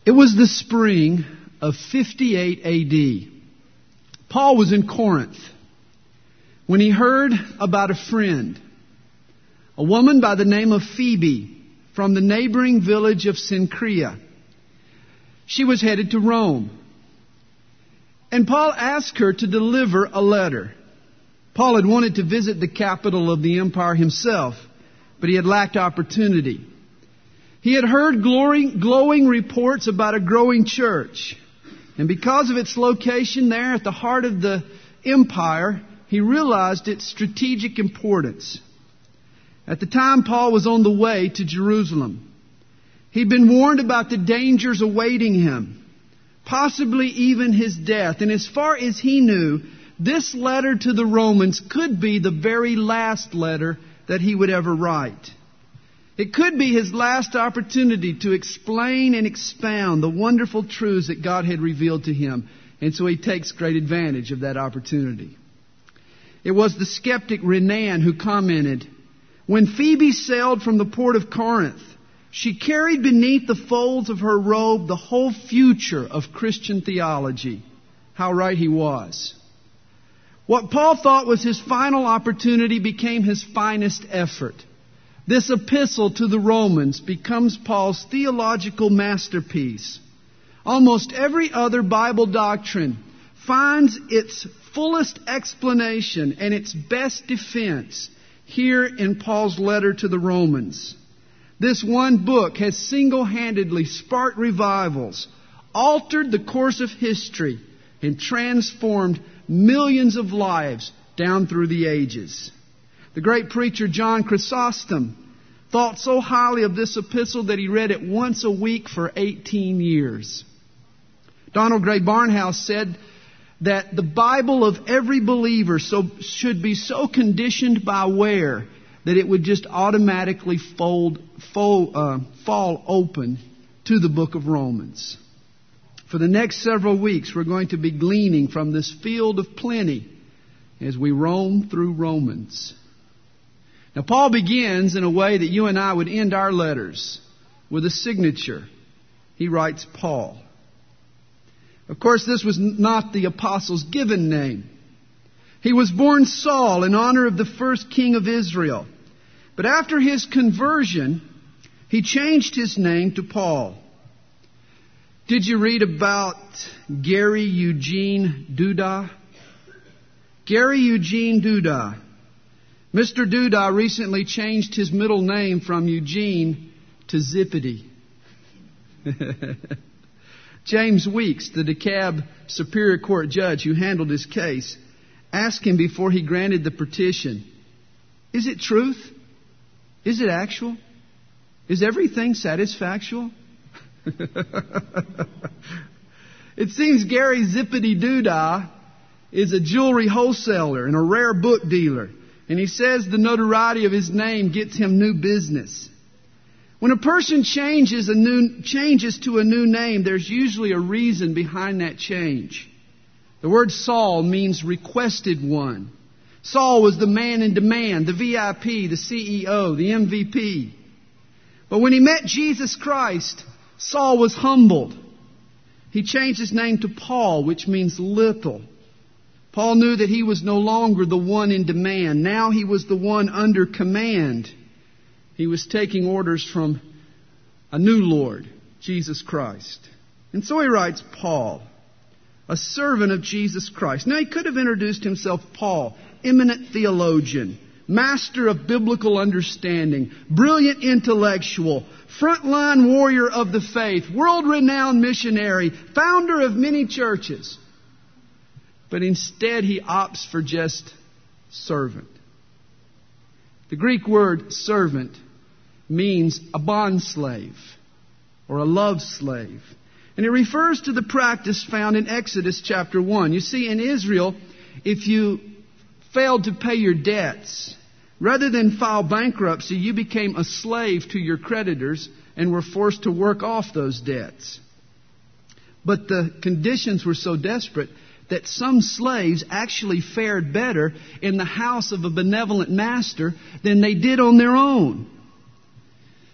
It was the spring of 58 A.D. Paul was in Corinth when he heard about a friend, a woman by the name of Phoebe from the neighboring village of Cenchrea. She was headed to Rome. And Paul asked her to deliver a letter. Paul had wanted to visit the capital of the empire himself, but he had lacked opportunity. He had heard glowing reports about a growing church. And because of its location there at the heart of the empire, he realized its strategic importance. At the time, Paul was on the way to Jerusalem. He'd been warned about the dangers awaiting him, possibly even his death. And as far as he knew, this letter to the Romans could be the very last letter that he would ever write. It could be his last opportunity to explain and expound the wonderful truths that God had revealed to him. And so he takes great advantage of that opportunity. It was the skeptic Renan who commented, "When Phoebe sailed from the port of Corinth, she carried beneath the folds of her robe the whole future of Christian theology." How right he was. What Paul thought was his final opportunity became his finest effort. This epistle to the Romans becomes Paul's theological masterpiece. Almost every other Bible doctrine finds its fullest explanation and its best defense here in Paul's letter to the Romans. This one book has single-handedly sparked revivals, altered the course of history, and transformed millions of lives down through the ages. The great preacher John Chrysostom thought so highly of this epistle that he read it once a week for 18 years. Donald Gray Barnhouse said that the Bible of every believer should be so conditioned by wear that it would just automatically fall open to the book of Romans. For the next several weeks, we're going to be gleaning from this field of plenty as we roam through Romans. Now, Paul begins in a way that you and I would end our letters, with a signature. He writes Paul. Of course, this was not the apostle's given name. He was born Saul in honor of the first king of Israel. But after his conversion, he changed his name to Paul. Did you read about Gary Eugene Duda? Gary Eugene Duda. Mr. Duda recently changed his middle name from Eugene to Zippity. James Weeks, the DeKalb Superior Court judge who handled his case, asked him before he granted the petition, "Is it truth? Is it actual? Is everything satisfactual?" It seems Gary Zippity Duda is a jewelry wholesaler and a rare book dealer. And he says the notoriety of his name gets him new business. When a person changes to a new name, there's usually a reason behind that change. The word Saul means requested one. Saul was the man in demand, the VIP, the CEO, the MVP. But when he met Jesus Christ, Saul was humbled. He changed his name to Paul, which means little. Paul knew that he was no longer the one in demand. Now he was the one under command. He was taking orders from a new Lord, Jesus Christ. And so he writes Paul, a servant of Jesus Christ. Now he could have introduced himself Paul, eminent theologian, master of biblical understanding, brilliant intellectual, frontline warrior of the faith, world-renowned missionary, founder of many churches. But instead he opts for just servant. The Greek word servant means a bondslave or a love slave. And it refers to the practice found in Exodus chapter 1. You see, in Israel, if you failed to pay your debts, rather than file bankruptcy, you became a slave to your creditors and were forced to work off those debts. But the conditions were so desperate that some slaves actually fared better in the house of a benevolent master than they did on their own.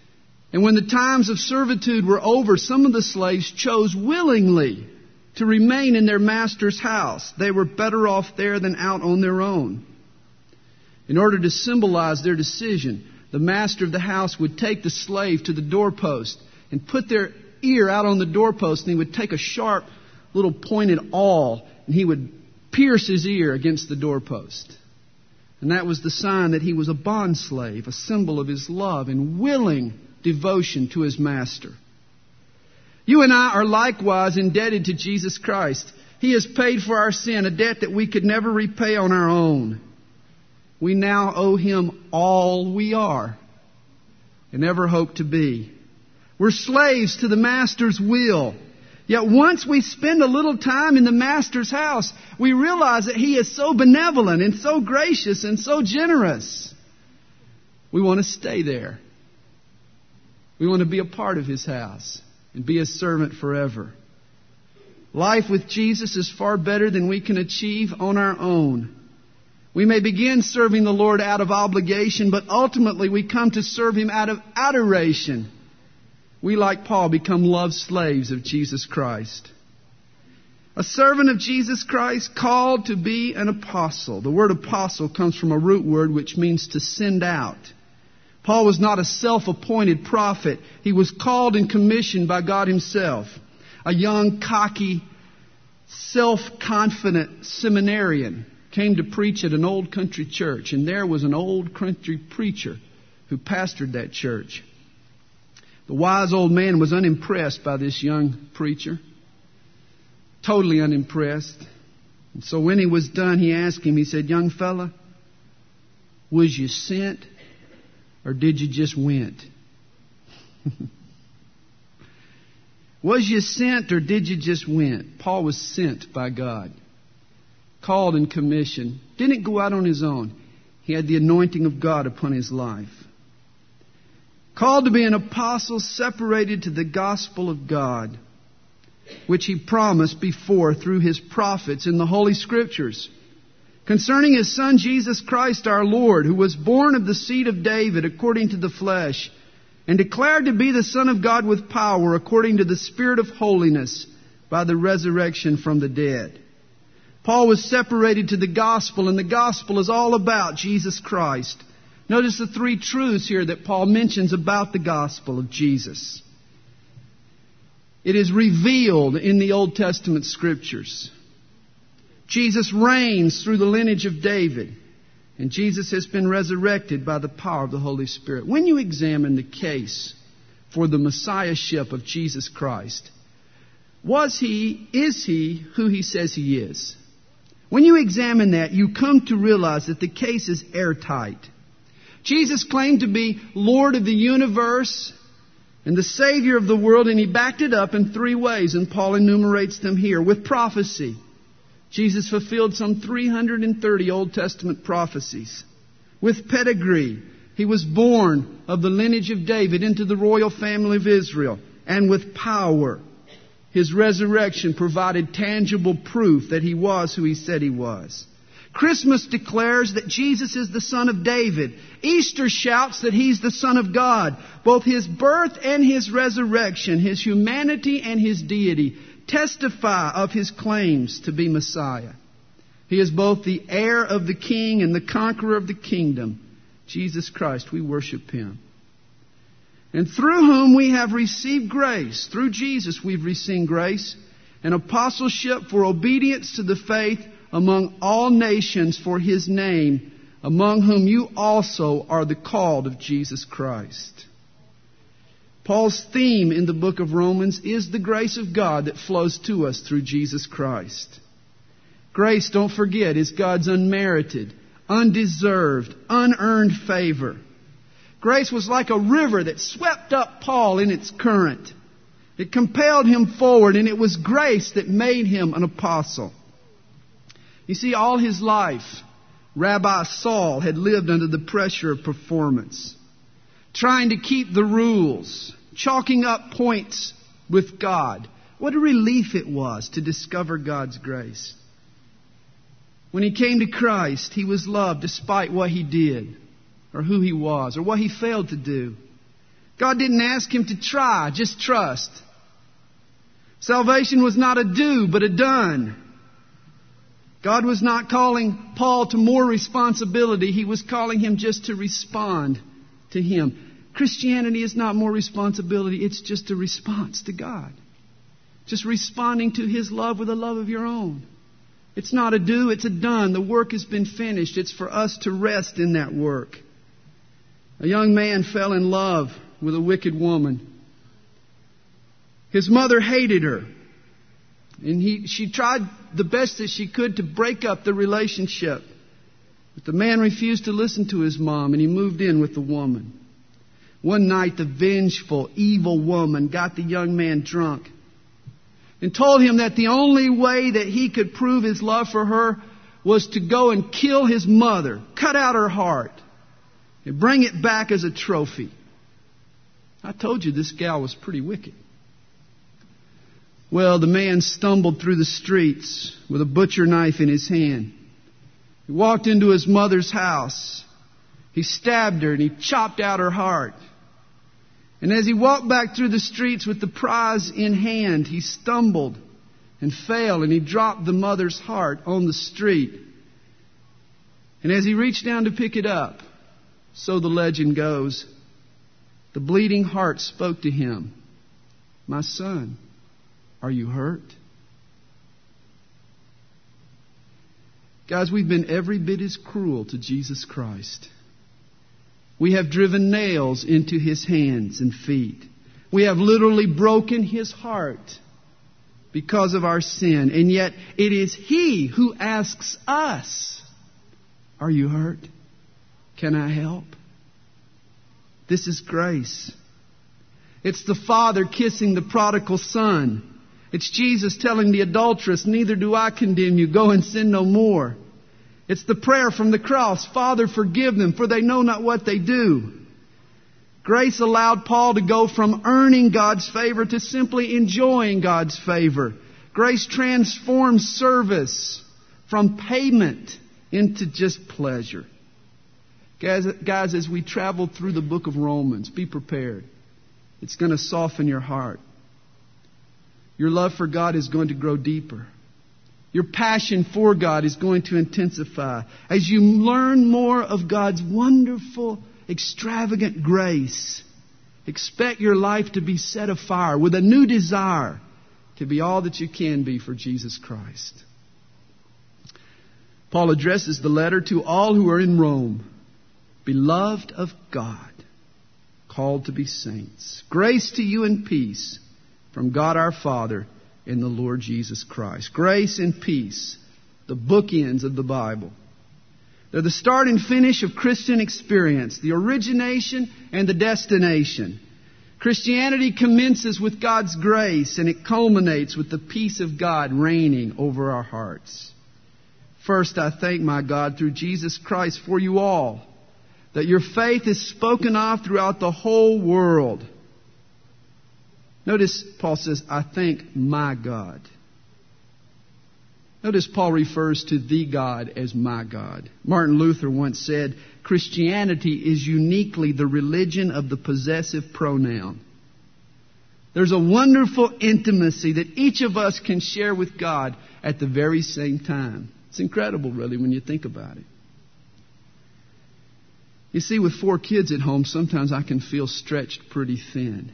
And when the times of servitude were over, some of the slaves chose willingly to remain in their master's house. They were better off there than out on their own. In order to symbolize their decision, the master of the house would take the slave to the doorpost and put their ear out on the doorpost, and he would take a sharp little pointed awl and he would pierce his ear against the doorpost. And that was the sign that he was a bond slave, a symbol of his love and willing devotion to his master. You and I are likewise indebted to Jesus Christ. He has paid for our sin, a debt that we could never repay on our own. We now owe Him all we are and ever hope to be. We're slaves to the Master's will. Yet once we spend a little time in the Master's house, we realize that He is so benevolent and so gracious and so generous. We want to stay there. We want to be a part of His house and be a servant forever. Life with Jesus is far better than we can achieve on our own. We may begin serving the Lord out of obligation, but ultimately we come to serve Him out of adoration. We, like Paul, become loved slaves of Jesus Christ. A servant of Jesus Christ called to be an apostle. The word apostle comes from a root word which means to send out. Paul was not a self-appointed prophet. He was called and commissioned by God Himself. A young, cocky, self-confident seminarian came to preach at an old country church, and there was an old country preacher who pastored that church. The wise old man was unimpressed by this young preacher, totally unimpressed. And so when he was done, he asked him, he said, "Young fella, was you sent or did you just went?" Was you sent or did you just went? Paul was sent by God, called and commissioned, didn't go out on his own. He had the anointing of God upon his life. Called to be an apostle, separated to the gospel of God, which He promised before through His prophets in the Holy Scriptures, concerning His Son Jesus Christ our Lord, who was born of the seed of David according to the flesh, and declared to be the Son of God with power according to the Spirit of holiness by the resurrection from the dead. Paul was separated to the gospel, and the gospel is all about Jesus Christ. Notice the three truths here that Paul mentions about the gospel of Jesus. It is revealed in the Old Testament Scriptures. Jesus reigns through the lineage of David, and Jesus has been resurrected by the power of the Holy Spirit. When you examine the case for the Messiahship of Jesus Christ, is He who He says He is? When you examine that, you come to realize that the case is airtight. Jesus claimed to be Lord of the universe and the Savior of the world, and He backed it up in three ways, and Paul enumerates them here. With prophecy, Jesus fulfilled some 330 Old Testament prophecies. With pedigree, He was born of the lineage of David into the royal family of Israel. And with power, His resurrection provided tangible proof that He was who He said He was. Christmas declares that Jesus is the Son of David. Easter shouts that He's the Son of God. Both His birth and His resurrection, His humanity and His deity, testify of His claims to be Messiah. He is both the heir of the King and the conqueror of the kingdom. Jesus Christ, we worship Him. And through whom we have received grace. Through Jesus we've received grace, an apostleship for obedience to the faith among all nations for His name, among whom you also are the called of Jesus Christ. Paul's theme in the book of Romans is the grace of God that flows to us through Jesus Christ. Grace, don't forget, is God's unmerited, undeserved, unearned favor. Grace was like a river that swept up Paul in its current. It compelled him forward, and it was grace that made him an apostle. You see, all his life, Rabbi Saul had lived under the pressure of performance, trying to keep the rules, chalking up points with God. What a relief it was to discover God's grace. When he came to Christ, he was loved despite what he did, or who he was, or what he failed to do. God didn't ask him to try, just trust. Salvation was not a do, but a done. God was not calling Paul to more responsibility. He was calling him just to respond to him. Christianity is not more responsibility. It's just a response to God. Just responding to his love with a love of your own. It's not a do, it's a done. The work has been finished. It's for us to rest in that work. A young man fell in love with a wicked woman. His mother hated her. And she tried the best that she could to break up the relationship. But the man refused to listen to his mom, and he moved in with the woman. One night, the vengeful, evil woman got the young man drunk and told him that the only way that he could prove his love for her was to go and kill his mother, cut out her heart, and bring it back as a trophy. I told you this gal was pretty wicked. Well, the man stumbled through the streets with a butcher knife in his hand. He walked into his mother's house. He stabbed her and he chopped out her heart. And as he walked back through the streets with the prize in hand, he stumbled and fell and he dropped the mother's heart on the street. And as he reached down to pick it up, so the legend goes, the bleeding heart spoke to him, "My son, are you hurt?" Guys, we've been every bit as cruel to Jesus Christ. We have driven nails into his hands and feet. We have literally broken his heart because of our sin. And yet it is he who asks us, "Are you hurt? Can I help?" This is grace. It's the Father kissing the prodigal son. It's Jesus telling the adulteress, "Neither do I condemn you. Go and sin no more." It's the prayer from the cross, "Father, forgive them, for they know not what they do." Grace allowed Paul to go from earning God's favor to simply enjoying God's favor. Grace transforms service from payment into just pleasure. Guys, as we travel through the book of Romans, be prepared. It's going to soften your heart. Your love for God is going to grow deeper. Your passion for God is going to intensify. As you learn more of God's wonderful, extravagant grace, expect your life to be set afire with a new desire to be all that you can be for Jesus Christ. Paul addresses the letter to all who are in Rome. Beloved of God, called to be saints. Grace to you and peace from God our Father and the Lord Jesus Christ. Grace and peace, the bookends of the Bible. They're the start and finish of Christian experience, the origination and the destination. Christianity commences with God's grace and it culminates with the peace of God reigning over our hearts. First, I thank my God through Jesus Christ for you all, that your faith is spoken of throughout the whole world. Notice Paul says, "I thank my God." Notice Paul refers to the God as my God. Martin Luther once said, Christianity is uniquely the religion of the possessive pronoun. There's a wonderful intimacy that each of us can share with God at the very same time. It's incredible, really, when you think about it. You see, with 4 kids at home, sometimes I can feel stretched pretty thin.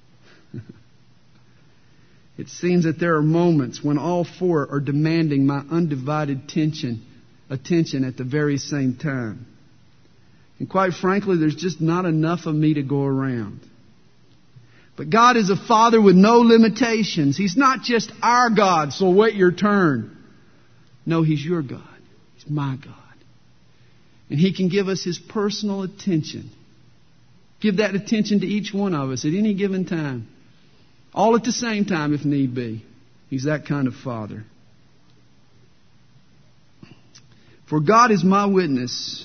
It seems that there are moments when all 4 are demanding my undivided attention at the very same time. And quite frankly, there's just not enough of me to go around. But God is a Father with no limitations. He's not just our God, so wait your turn. No, He's your God. He's my God. And He can give us His personal attention. Give that attention to each one of us at any given time. All at the same time if need be. He's that kind of Father. For God is my witness,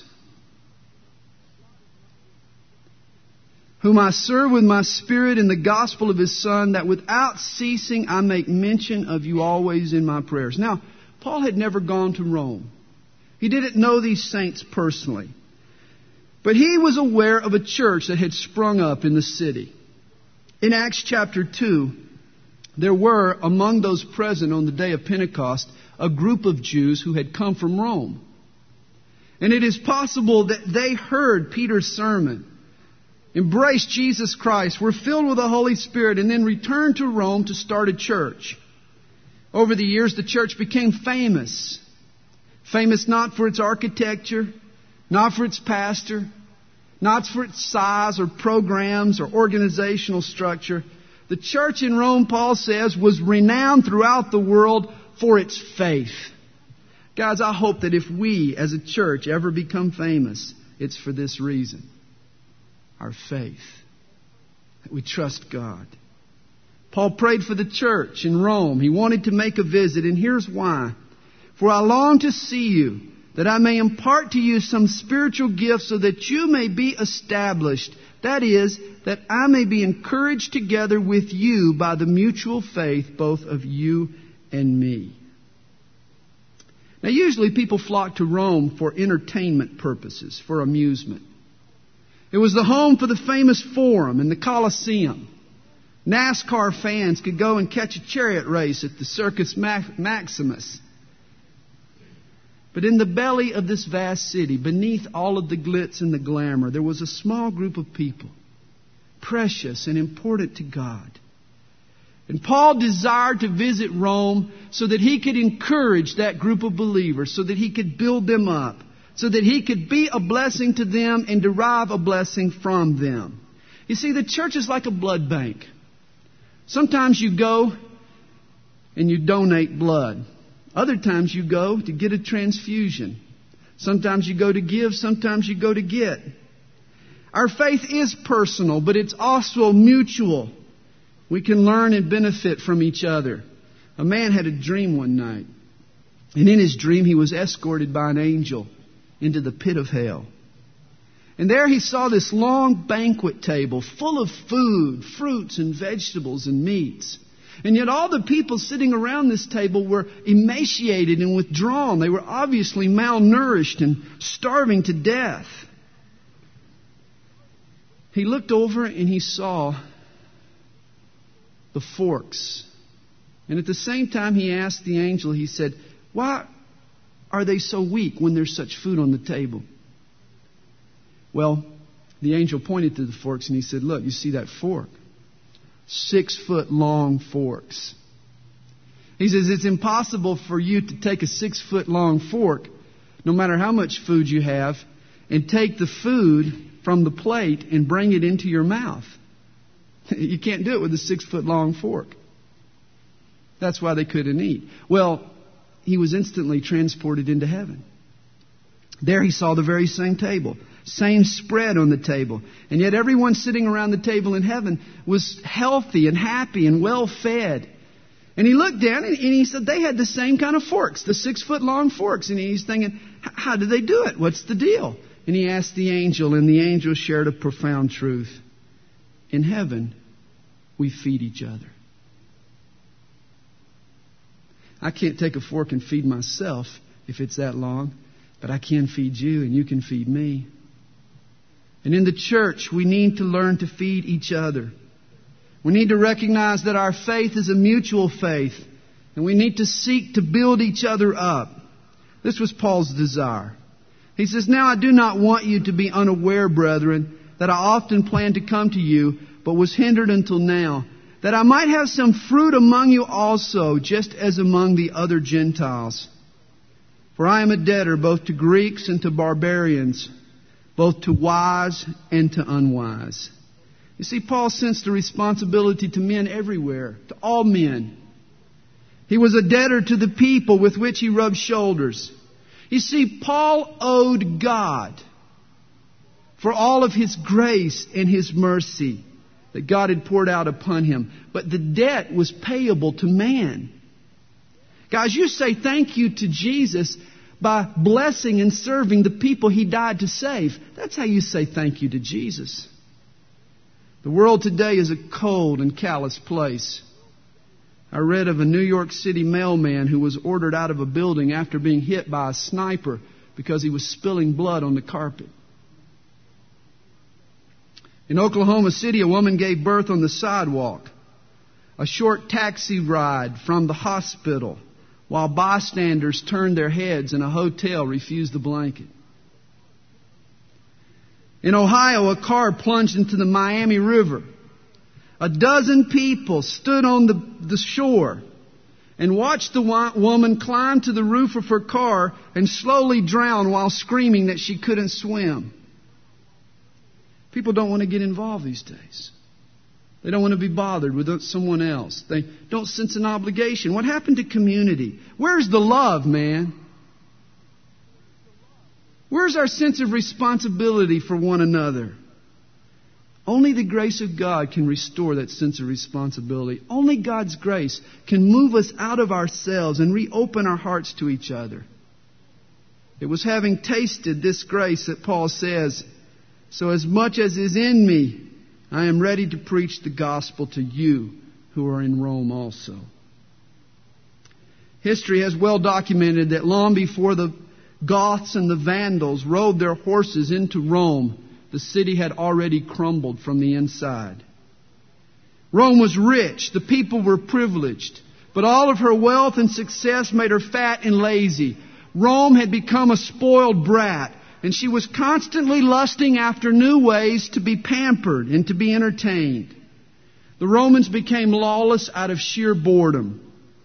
whom I serve with my spirit in the gospel of His Son, that without ceasing I make mention of you always in my prayers. Now, Paul had never gone to Rome. He didn't know these saints personally. But he was aware of a church that had sprung up in the city. In Acts chapter 2, there were, among those present on the day of Pentecost, a group of Jews who had come from Rome. And it is possible that they heard Peter's sermon, embraced Jesus Christ, were filled with the Holy Spirit, and then returned to Rome to start a church. Over the years, the church became famous. Famous not for its architecture, not for its pastor, not for its size or programs or organizational structure. The church in Rome, Paul says, was renowned throughout the world for its faith. Guys, I hope that if we as a church ever become famous, it's for this reason. Our faith. That we trust God. Paul prayed for the church in Rome. He wanted to make a visit, and here's why. For I long to see you, that I may impart to you some spiritual gifts so that you may be established. That is, that I may be encouraged together with you by the mutual faith both of you and me. Now, usually people flock to Rome for entertainment purposes, for amusement. It was the home for the famous Forum and the Colosseum. NASCAR fans could go and catch a chariot race at the Circus Maximus. But in the belly of this vast city, beneath all of the glitz and the glamour, there was a small group of people, precious and important to God. And Paul desired to visit Rome so that he could encourage that group of believers, so that he could build them up, so that he could be a blessing to them and derive a blessing from them. You see, the church is like a blood bank. Sometimes you go and you donate blood. Other times you go to get a transfusion. Sometimes you go to give, sometimes you go to get. Our faith is personal, but it's also mutual. We can learn and benefit from each other. A man had a dream one night. And in his dream he was escorted by an angel into the pit of hell. And there he saw this long banquet table full of food, fruits and vegetables and meats. And yet all the people sitting around this table were emaciated and withdrawn. They were obviously malnourished and starving to death. He looked over and he saw the forks. And at the same time he asked the angel, he said, "Why are they so weak when there's such food on the table?" Well, the angel pointed to the forks and he said, "Look, you see that fork? 6-foot long forks." He says it's impossible for you to take a 6-foot long fork, no matter how much food you have, and take the food from the plate and bring it into your mouth. You can't do it with a 6-foot long fork. That's why they couldn't eat. Well, he was instantly transported into heaven. There he saw the very same table, same spread on the table. And yet everyone sitting around the table in heaven was healthy and happy and well fed. And he looked down and he said they had the same kind of forks, the 6-foot long forks. And he's thinking, how did they do it? What's the deal? And he asked the angel, and the angel shared a profound truth. In heaven, we feed each other. I can't take a fork and feed myself if it's that long, but I can feed you and you can feed me. And in the church, we need to learn to feed each other. We need to recognize that our faith is a mutual faith, and we need to seek to build each other up. This was Paul's desire. He says, "Now I do not want you to be unaware, brethren, that I often planned to come to you, but was hindered until now, that I might have some fruit among you also, just as among the other Gentiles. For I am a debtor both to Greeks and to barbarians, both to wise and to unwise." You see, Paul sensed a responsibility to men everywhere, to all men. He was a debtor to the people with which he rubbed shoulders. You see, Paul owed God for all of His grace and His mercy that God had poured out upon him. But the debt was payable to man. Guys, you say thank you to Jesus by blessing and serving the people He died to save. That's how you say thank you to Jesus. The world today is a cold and callous place. I read of a New York City mailman who was ordered out of a building after being hit by a sniper because he was spilling blood on the carpet. In Oklahoma City, a woman gave birth on the sidewalk. A short taxi ride from the hospital while bystanders turned their heads and a hotel refused the blanket. In Ohio, a car plunged into the Miami River. A dozen people stood on the shore and watched the woman climb to the roof of her car and slowly drown while screaming that she couldn't swim. People don't want to get involved these days. They don't want to be bothered with someone else. They don't sense an obligation. What happened to community? Where's the love, man? Where's our sense of responsibility for one another? Only the grace of God can restore that sense of responsibility. Only God's grace can move us out of ourselves and reopen our hearts to each other. It was having tasted this grace that Paul says, "So as much as is in me, I am ready to preach the gospel to you who are in Rome also." History has well documented that long before the Goths and the Vandals rode their horses into Rome, the city had already crumbled from the inside. Rome was rich, the people were privileged, but all of her wealth and success made her fat and lazy. Rome had become a spoiled brat, and she was constantly lusting after new ways to be pampered and to be entertained. The Romans became lawless out of sheer boredom.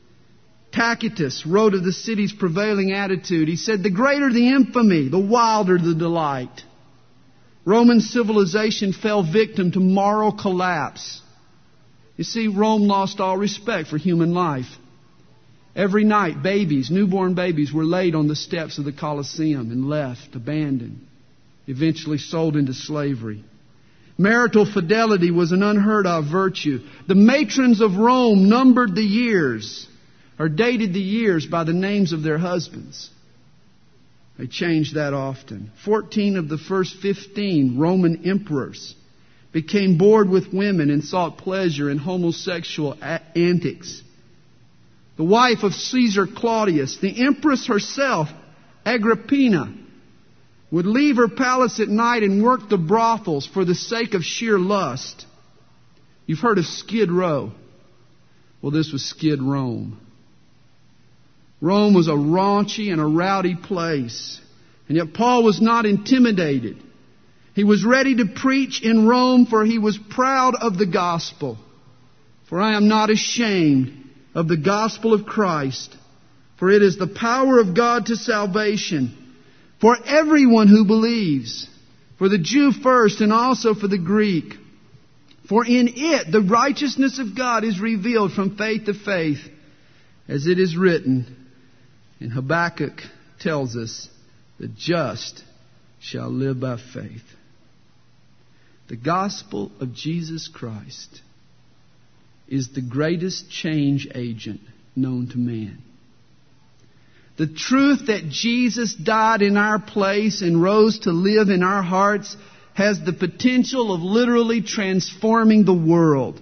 Tacitus wrote of the city's prevailing attitude. He said, "The greater the infamy, the wilder the delight." Roman civilization fell victim to moral collapse. You see, Rome lost all respect for human life. Every night, newborn babies were laid on the steps of the Colosseum and left, abandoned, eventually sold into slavery. Marital fidelity was an unheard of virtue. The matrons of Rome numbered the years, or dated the years by the names of their husbands. They changed that often. 14 of the first 15 Roman emperors became bored with women and sought pleasure in homosexual antics. The wife of Caesar Claudius, the empress herself, Agrippina, would leave her palace at night and work the brothels for the sake of sheer lust. You've heard of Skid Row. Well, this was Skid Rome. Rome was a raunchy and a rowdy place. And yet Paul was not intimidated. He was ready to preach in Rome, for he was proud of the gospel. "For I am not ashamed of the gospel of Christ, for it is the power of God to salvation for everyone who believes, for the Jew first and also for the Greek. For in it the righteousness of God is revealed from faith to faith, as it is written." And Habakkuk tells us, "The just shall live by faith." The gospel of Jesus Christ is the greatest change agent known to man. The truth that Jesus died in our place and rose to live in our hearts has the potential of literally transforming the world.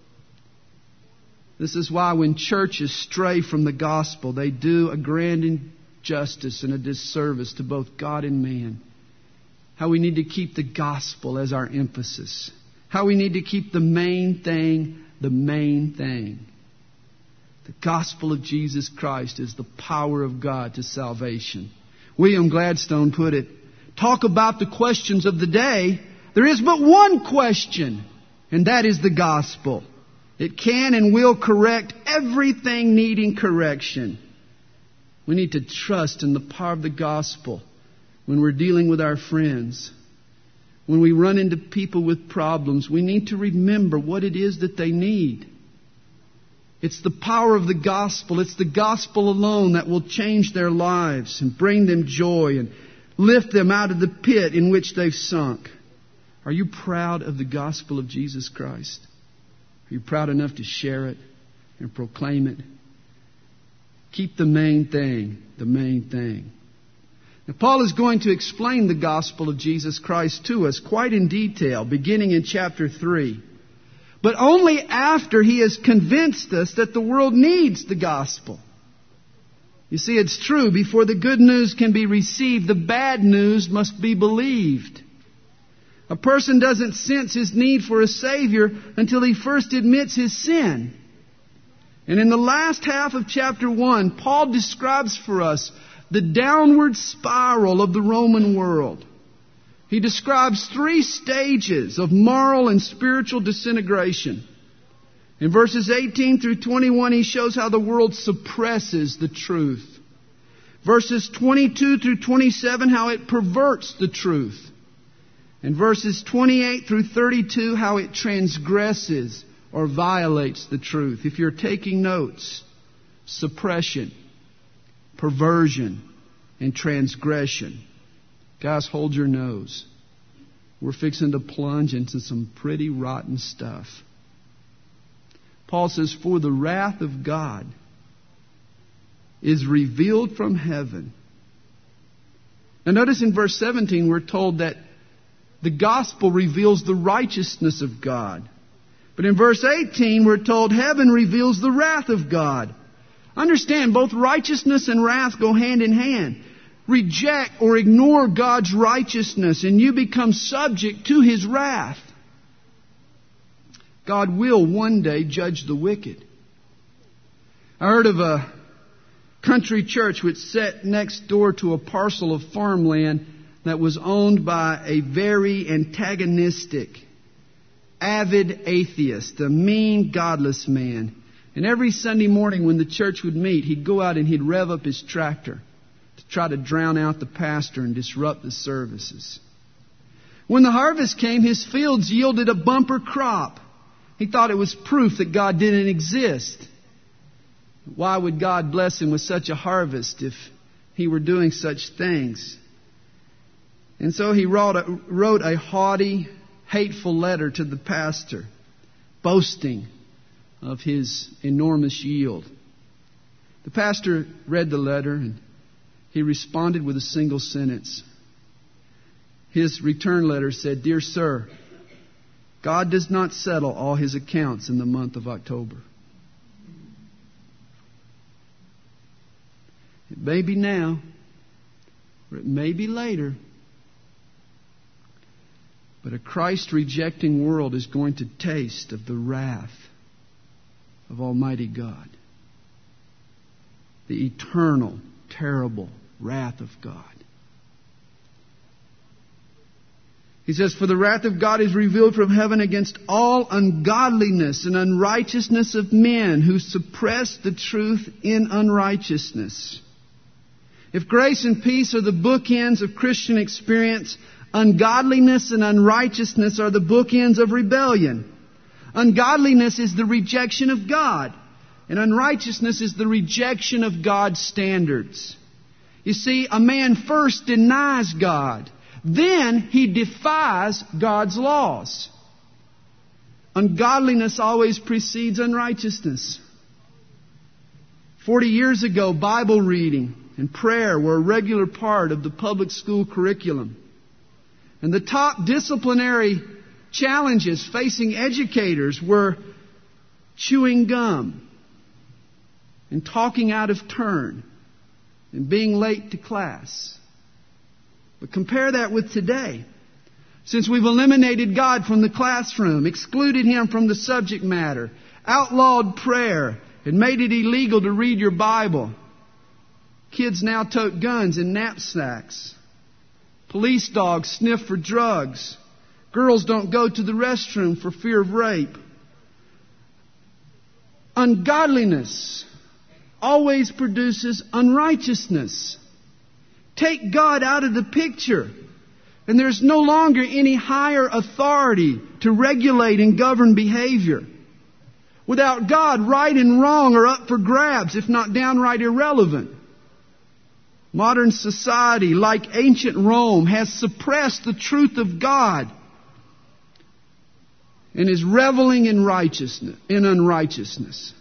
This is why when churches stray from the gospel, they do a grand injustice and a disservice to both God and man. How we need to keep the gospel as our emphasis. How we need to keep the main thing the main thing. The gospel of Jesus Christ is the power of God to salvation. William Gladstone put it, "Talk about the questions of the day. There is but one question, and that is the gospel. It can and will correct everything needing correction." We need to trust in the power of the gospel when we're dealing with our friends. When we run into people with problems, we need to remember what it is that they need. It's the power of the gospel. It's the gospel alone that will change their lives and bring them joy and lift them out of the pit in which they've sunk. Are you proud of the gospel of Jesus Christ? Are you proud enough to share it and proclaim it? Keep the main thing the main thing. Now, Paul is going to explain the gospel of Jesus Christ to us quite in detail, beginning in chapter 3. But only after he has convinced us that the world needs the gospel. You see, it's true, before the good news can be received, the bad news must be believed. A person doesn't sense his need for a Savior until he first admits his sin. And in the last half of chapter 1, Paul describes for us the downward spiral of the Roman world. He describes 3 stages of moral and spiritual disintegration. In verses 18 through 21, he shows how the world suppresses the truth. Verses 22 through 27, how it perverts the truth. And verses 28 through 32, how it transgresses or violates the truth. If you're taking notes, suppression, perversion, and transgression. Guys, hold your nose. We're fixing to plunge into some pretty rotten stuff. Paul says, for the wrath of God is revealed from heaven. Now notice in verse 17 we're told that the gospel reveals the righteousness of God. But in verse 18 we're told heaven reveals the wrath of God. Understand, both righteousness and wrath go hand in hand. Reject or ignore God's righteousness and you become subject to His wrath. God will one day judge the wicked. I heard of a country church which sat next door to a parcel of farmland that was owned by a very antagonistic, avid atheist, a mean, godless man. And every Sunday morning when the church would meet, he'd go out and he'd rev up his tractor to try to drown out the pastor and disrupt the services. When the harvest came, his fields yielded a bumper crop. He thought it was proof that God didn't exist. Why would God bless him with such a harvest if he were doing such things? And so he wrote a haughty, hateful letter to the pastor, boasting of his enormous yield. The pastor read the letter and he responded with a single sentence. His return letter said, "Dear sir, God does not settle all His accounts in the month of October. It may be now, or it may be later, but a Christ-rejecting world is going to taste of the wrath of Almighty God. The eternal, terrible wrath of God." He says, "For the wrath of God is revealed from heaven against all ungodliness and unrighteousness of men who suppress the truth in unrighteousness." If grace and peace are the bookends of Christian experience, ungodliness and unrighteousness are the bookends of rebellion. Ungodliness is the rejection of God, and unrighteousness is the rejection of God's standards. You see, a man first denies God. Then he defies God's laws. Ungodliness always precedes unrighteousness. 40 years ago, Bible reading and prayer were a regular part of the public school curriculum. And the top disciplinary challenges facing educators were chewing gum and talking out of turn and being late to class. But compare that with today. Since we've eliminated God from the classroom, excluded Him from the subject matter, outlawed prayer, and made it illegal to read your Bible, kids now tote guns in knapsacks. Police dogs sniff for drugs. Girls don't go to the restroom for fear of rape. Ungodliness always produces unrighteousness. Take God out of the picture, and there's no longer any higher authority to regulate and govern behavior. Without God, right and wrong are up for grabs, if not downright irrelevant. Modern society, like ancient Rome, has suppressed the truth of God and is reveling in unrighteousness.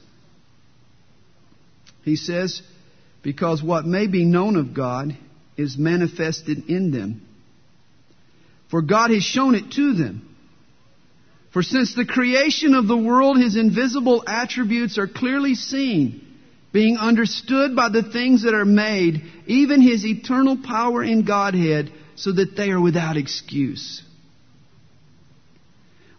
He says, because what may be known of God is manifested in them. For God has shown it to them. For since the creation of the world, His invisible attributes are clearly seen, being understood by the things that are made, even His eternal power in Godhead, so that they are without excuse.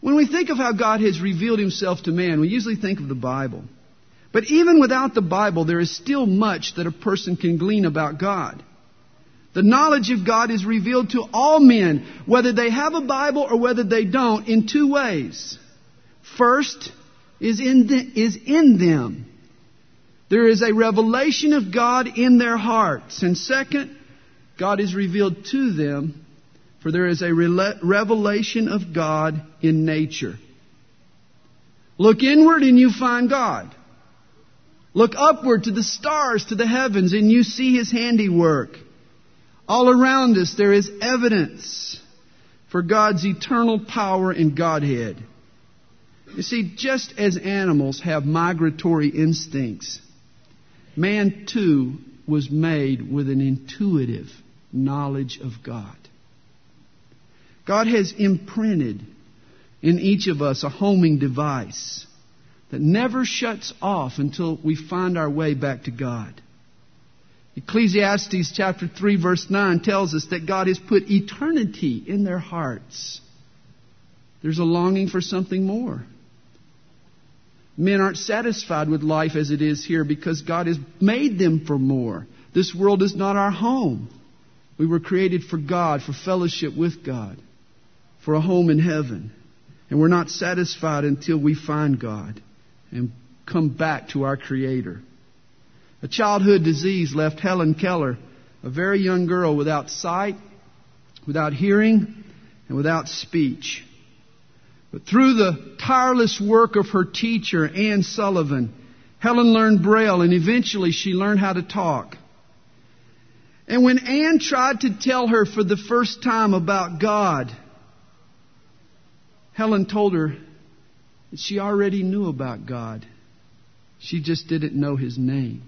When we think of how God has revealed Himself to man, we usually think of the Bible. But even without the Bible, there is still much that a person can glean about God. The knowledge of God is revealed to all men, whether they have a Bible or whether they don't, in two ways. First is in them. There is a revelation of God in their hearts. And second, God is revealed to them, for there is a revelation of God in nature. Look inward and you find God. Look upward to the stars, to the heavens, and you see His handiwork. All around us there is evidence for God's eternal power and Godhead. You see, just as animals have migratory instincts, man too was made with an intuitive knowledge of God. God has imprinted in each of us a homing device that never shuts off until we find our way back to God. Ecclesiastes chapter 3 verse 9 tells us that God has put eternity in their hearts. There's a longing for something more. Men aren't satisfied with life as it is here because God has made them for more. This world is not our home. We were created for God, for fellowship with God, for a home in heaven. And we're not satisfied until we find God and come back to our Creator. A childhood disease left Helen Keller, a very young girl, without sight, without hearing, and without speech. But through the tireless work of her teacher, Anne Sullivan, Helen learned Braille, and eventually she learned how to talk. And when Anne tried to tell her for the first time about God, Helen told her that she already knew about God. She just didn't know His name.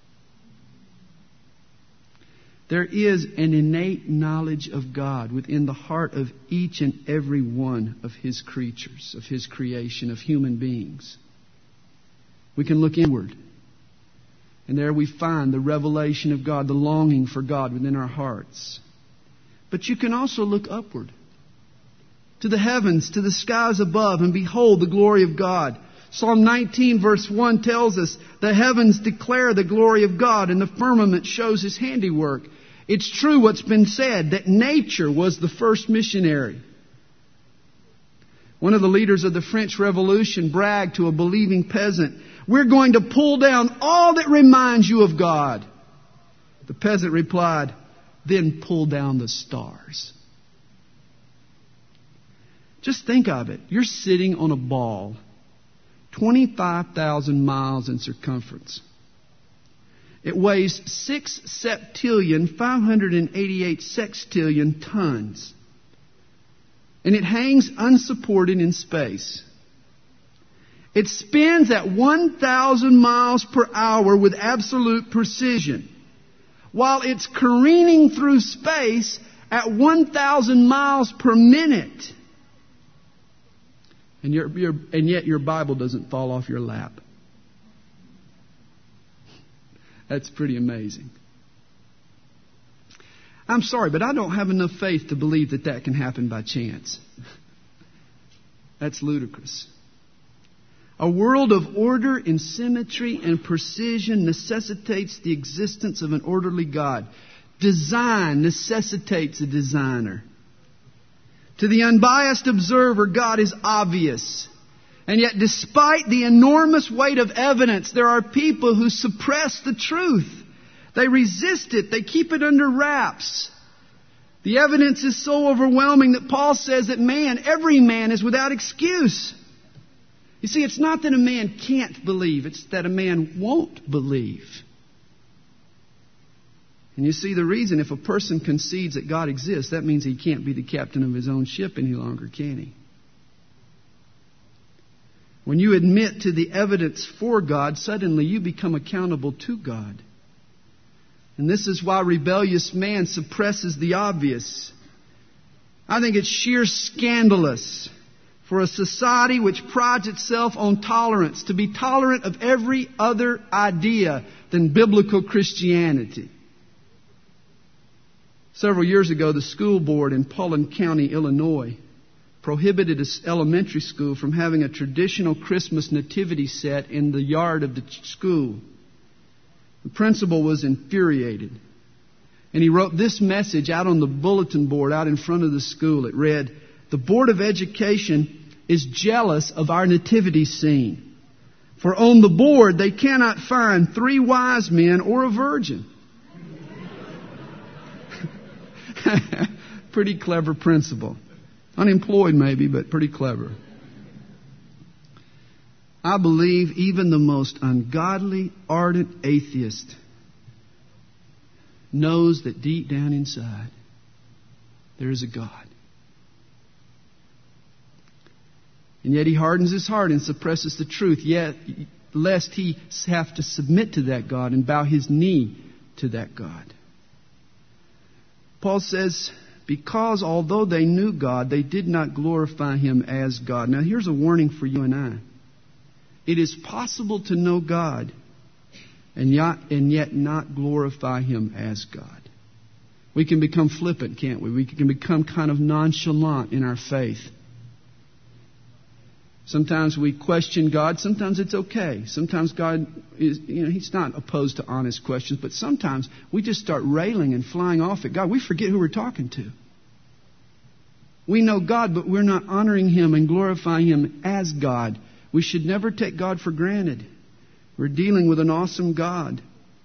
There is an innate knowledge of God within the heart of each and every one of His creatures, of His creation, of human beings. We can look inward, and there we find the revelation of God, the longing for God within our hearts. But you can also look upward to the heavens, to the skies above, and behold the glory of God. Psalm 19 verse 1 tells us, the heavens declare the glory of God, and the firmament shows His handiwork. It's true what's been said, that nature was the first missionary. One of the leaders of the French Revolution bragged to a believing peasant, "We're going to pull down all that reminds you of God." The peasant replied, "Then pull down the stars." Just think of it. You're sitting on a ball 25,000 miles in circumference. It weighs 6 septillion, 588 sextillion tons. And it hangs unsupported in space. It spins at 1,000 miles per hour with absolute precision, while it's careening through space at 1,000 miles per minute. And yet your Bible doesn't fall off your lap. That's pretty amazing. I'm sorry, but I don't have enough faith to believe that that can happen by chance. That's ludicrous. A world of order and symmetry and precision necessitates the existence of an orderly God. Design necessitates a designer. To the unbiased observer, God is obvious. And yet, despite the enormous weight of evidence, there are people who suppress the truth. They resist it. They keep it under wraps. The evidence is so overwhelming that Paul says that every man is without excuse. You see, it's not that a man can't believe. It's that a man won't believe. And you see the reason, if a person concedes that God exists, that means he can't be the captain of his own ship any longer, can he? When you admit to the evidence for God, suddenly you become accountable to God. And this is why rebellious man suppresses the obvious. I think it's sheer scandalous for a society which prides itself on tolerance to be tolerant of every other idea than biblical Christianity. Several years ago, the school board in Paulding County, Illinois, prohibited an elementary school from having a traditional Christmas nativity set in the yard of the school. The principal was infuriated. And he wrote this message out on the bulletin board out in front of the school. It read, "The Board of Education is jealous of our nativity scene. For on the board they cannot find 3 wise men or a virgin." Pretty clever principal. Unemployed maybe, but pretty clever. I believe even the most ungodly, ardent atheist knows that deep down inside there is a God. And yet he hardens his heart and suppresses the truth, yet lest he have to submit to that God and bow his knee to that God. Paul says, because although they knew God, they did not glorify Him as God. Now here's a warning for you and I. It is possible to know God and yet not glorify Him as God. We can become flippant, can't we? We can become kind of nonchalant in our faith. Sometimes we question God. Sometimes it's okay. Sometimes God is, He's not opposed to honest questions. But sometimes we just start railing and flying off at God. We forget who we're talking to. We know God, but we're not honoring Him and glorifying Him as God. We should never take God for granted. We're dealing with an awesome God.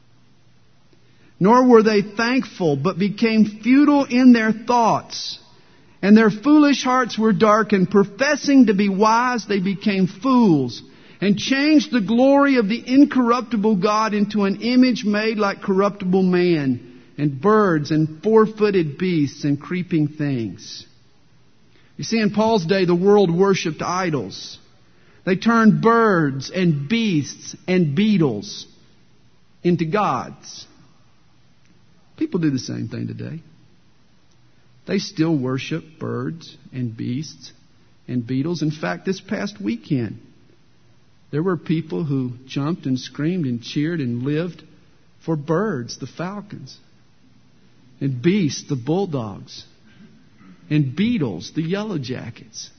Nor were they thankful, but became futile in their thoughts. And their foolish hearts were darkened. Professing to be wise, they became fools, and changed the glory of the incorruptible God into an image made like corruptible man, and birds, and 4-footed beasts, and creeping things. You see, in Paul's day, the world worshipped idols. They turned birds and beasts and beetles into gods. People do the same thing today. They still worship birds and beasts and beetles. In fact, this past weekend, there were people who jumped and screamed and cheered and lived for birds, the falcons, and beasts, the bulldogs, and beetles, the yellow jackets.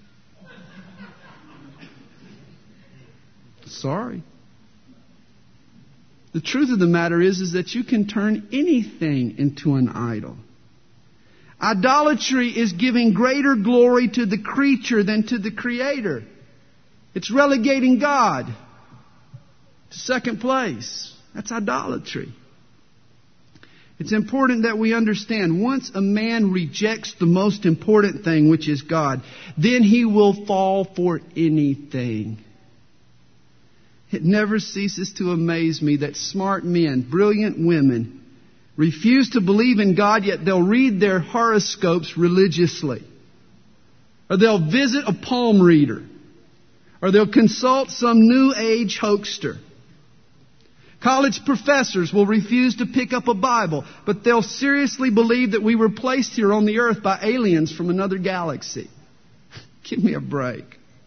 Sorry. The truth of the matter is that you can turn anything into an idol. Idolatry is giving greater glory to the creature than to the Creator. It's relegating God to second place. That's idolatry. It's important that we understand, once a man rejects the most important thing, which is God, then he will fall for anything. It never ceases to amaze me that smart men, brilliant women, refuse to believe in God, yet they'll read their horoscopes religiously. Or they'll visit a palm reader. Or they'll consult some New Age hoaxer. College professors will refuse to pick up a Bible, but they'll seriously believe that we were placed here on the earth by aliens from another galaxy. Give me a break.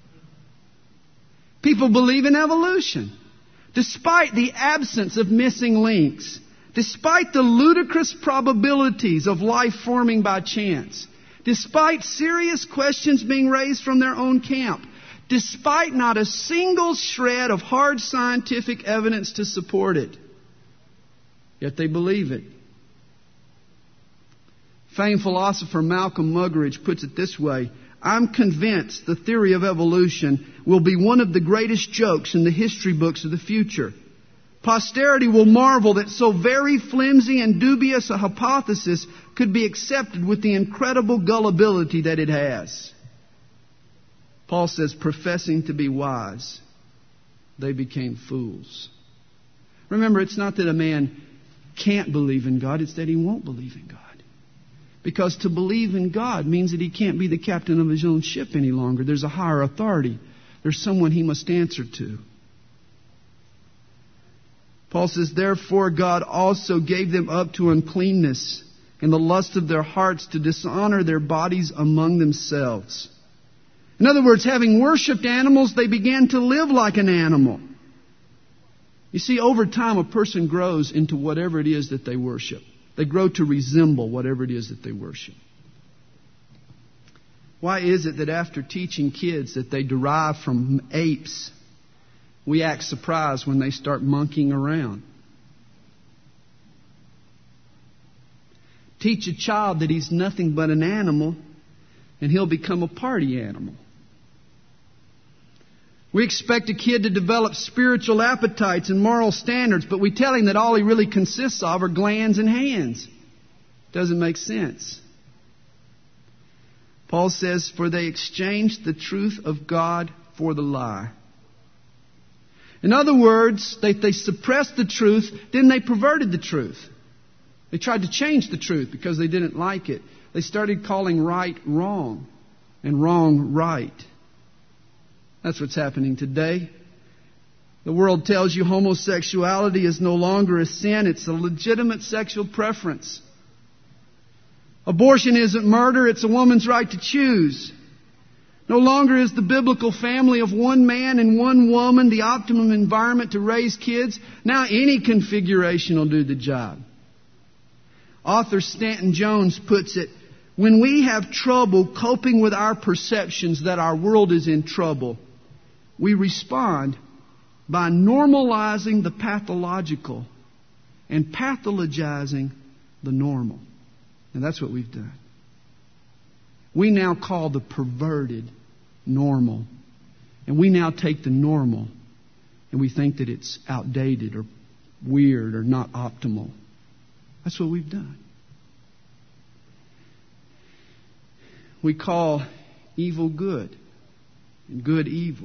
People believe in evolution, despite the absence of missing links. Despite the ludicrous probabilities of life forming by chance, despite serious questions being raised from their own camp, despite not a single shred of hard scientific evidence to support it, yet they believe it. Famed philosopher Malcolm Muggeridge puts it this way: I'm convinced the theory of evolution will be one of the greatest jokes in the history books of the future. Posterity will marvel that so very flimsy and dubious a hypothesis could be accepted with the incredible gullibility that it has. Paul says, professing to be wise, they became fools. Remember, it's not that a man can't believe in God, it's that he won't believe in God. Because to believe in God means that he can't be the captain of his own ship any longer. There's a higher authority. There's someone he must answer to. Paul says, therefore God also gave them up to uncleanness and the lust of their hearts to dishonor their bodies among themselves. In other words, having worshipped animals, they began to live like an animal. You see, over time, a person grows into whatever it is that they worship. They grow to resemble whatever it is that they worship. Why is it that after teaching kids that they derive from apes, we act surprised when they start monkeying around? Teach a child that he's nothing but an animal, and he'll become a party animal. We expect a kid to develop spiritual appetites and moral standards, but we tell him that all he really consists of are glands and hands. Doesn't make sense. Paul says, for they exchanged the truth of God for the lie. In other words, they suppressed the truth, then they perverted the truth. They tried to change the truth because they didn't like it. They started calling right wrong and wrong right. That's what's happening today. The world tells you homosexuality is no longer a sin. It's a legitimate sexual preference. Abortion isn't murder. It's a woman's right to choose. No longer is the biblical family of one man and one woman the optimum environment to raise kids. Now any configuration will do the job. Author Stanton Jones puts it, when we have trouble coping with our perceptions that our world is in trouble, we respond by normalizing the pathological and pathologizing the normal. And that's what we've done. We now call the perverted normal. And we now take the normal and we think that it's outdated or weird or not optimal. That's what we've done. We call evil good and good evil.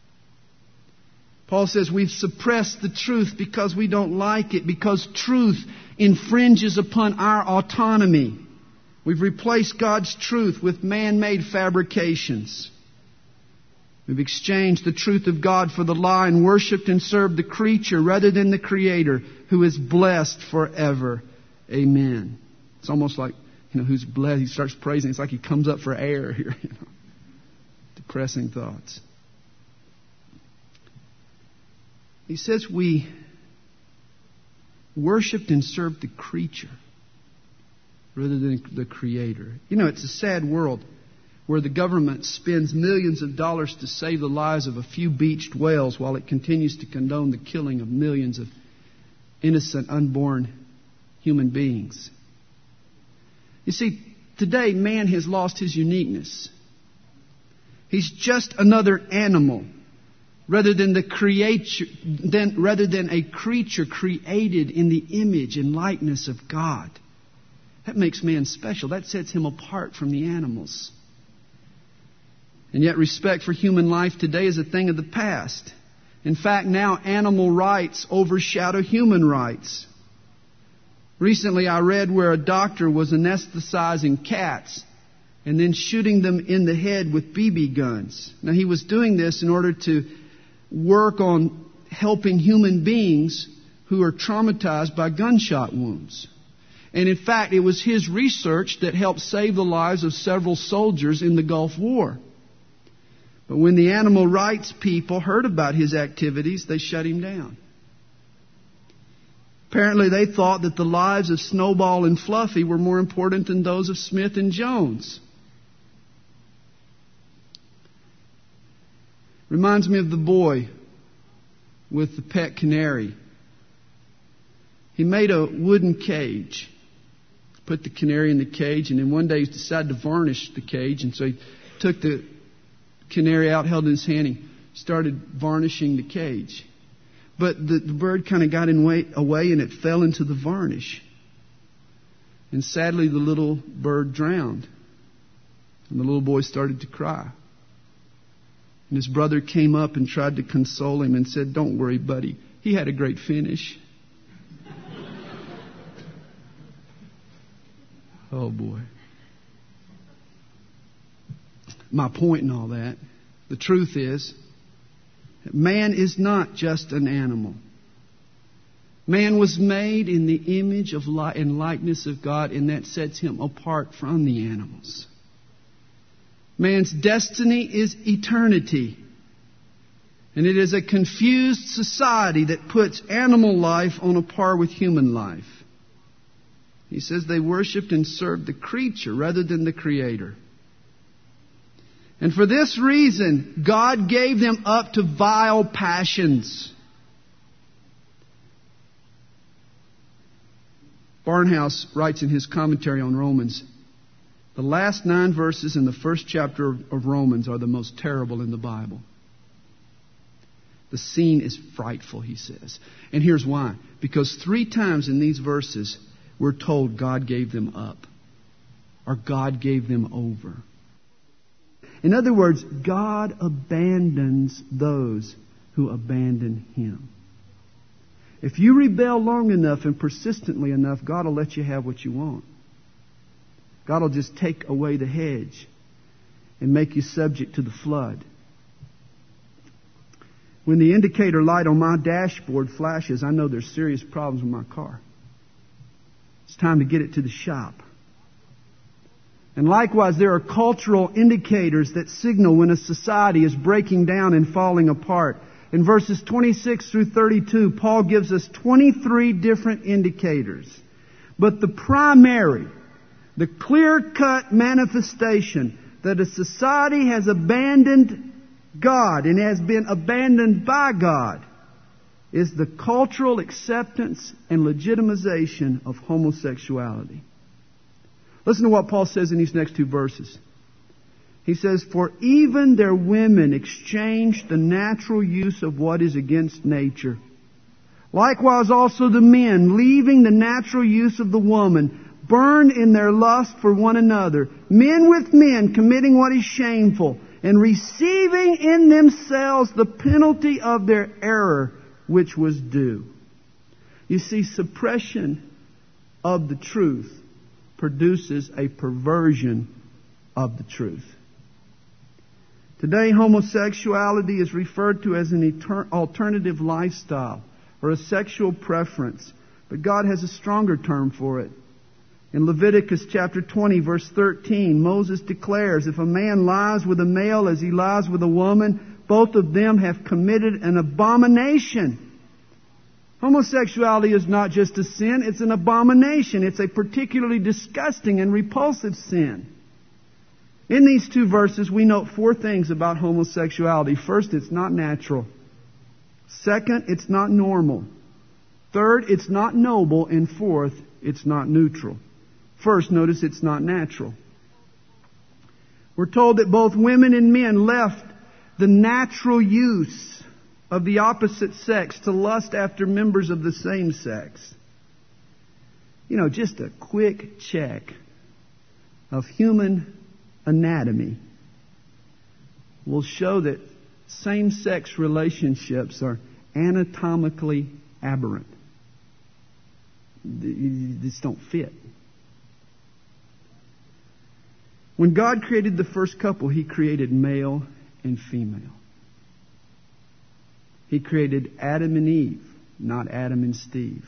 Paul says we've suppressed the truth because we don't like it, because truth infringes upon our autonomy. We've replaced God's truth with man-made fabrications. We've exchanged the truth of God for the lie and worshipped and served the creature rather than the Creator, who is blessed forever. Amen. It's almost like, who's blessed. He starts praising. It's like he comes up for air here. Depressing thoughts. He says we worshipped and served the creature rather than the Creator. It's a sad world where the government spends millions of dollars to save the lives of a few beached whales while it continues to condone the killing of millions of innocent, unborn human beings. You see, today man has lost his uniqueness. He's just another animal rather than a creature created in the image and likeness of God. That makes man special. That sets him apart from the animals. And yet respect for human life today is a thing of the past. In fact, now animal rights overshadow human rights. Recently I read where a doctor was anesthetizing cats and then shooting them in the head with BB guns. Now he was doing this in order to work on helping human beings who are traumatized by gunshot wounds. And in fact, it was his research that helped save the lives of several soldiers in the Gulf War. But when the animal rights people heard about his activities, they shut him down. Apparently they thought that the lives of Snowball and Fluffy were more important than those of Smith and Jones. Reminds me of the boy with the pet canary. He made a wooden cage, put the canary in the cage, and then one day he decided to varnish the cage, and so he took the canary out, held it in his hand, and started varnishing the cage. But the bird kind of got away and it fell into the varnish. And sadly the little bird drowned. And the little boy started to cry. And his brother came up and tried to console him and said, "Don't worry, buddy. He had a great finish." Oh boy. My point in all that, the truth is, man is not just an animal. Man was made in the image of and likeness of God, and that sets him apart from the animals. Man's destiny is eternity. And it is a confused society that puts animal life on a par with human life. He says they worshipped and served the creature rather than the Creator. And for this reason, God gave them up to vile passions. Barnhouse writes in his commentary on Romans, the last 9 verses in the first chapter of Romans are the most terrible in the Bible. The scene is frightful, he says. And here's why. Because 3 times in these verses, we're told God gave them up. Or God gave them over. In other words, God abandons those who abandon Him. If you rebel long enough and persistently enough, God will let you have what you want. God will just take away the hedge and make you subject to the flood. When the indicator light on my dashboard flashes, I know there's serious problems with my car. It's time to get it to the shop. And likewise, there are cultural indicators that signal when a society is breaking down and falling apart. In verses 26 through 32, Paul gives us 23 different indicators. But the primary, the clear-cut manifestation that a society has abandoned God and has been abandoned by God is the cultural acceptance and legitimization of homosexuality. Listen to what Paul says in these next 2 verses. He says, for even their women exchange the natural use of what is against nature. Likewise also the men, leaving the natural use of the woman, burn in their lust for one another, men with men committing what is shameful, and receiving in themselves the penalty of their error, which was due. You see, suppression of the truth produces a perversion of the truth. Today, homosexuality is referred to as an alternative lifestyle or a sexual preference, but God has a stronger term for it. In Leviticus chapter 20, verse 13, Moses declares, if a man lies with a male as he lies with a woman, both of them have committed an abomination. Homosexuality is not just a sin, it's an abomination. It's a particularly disgusting and repulsive sin. In these 2 verses, we note 4 things about homosexuality. First, it's not natural. Second, it's not normal. Third, it's not noble. And fourth, it's not neutral. First, notice it's not natural. We're told that both women and men left the natural use of the opposite sex to lust after members of the same sex. You know, just a quick check of human anatomy will show that same-sex relationships are anatomically aberrant. They just don't fit. When God created the first couple, He created male and female. He created Adam and Eve, not Adam and Steve.